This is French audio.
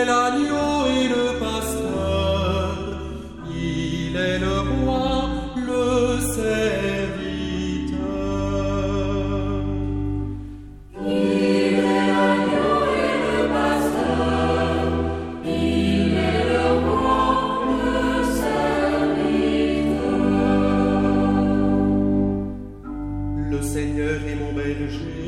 est l'agneau et le pasteur, il est le roi, le serviteur. Il est l'agneau et le pasteur, il est le roi, le serviteur. Le Seigneur est mon berger.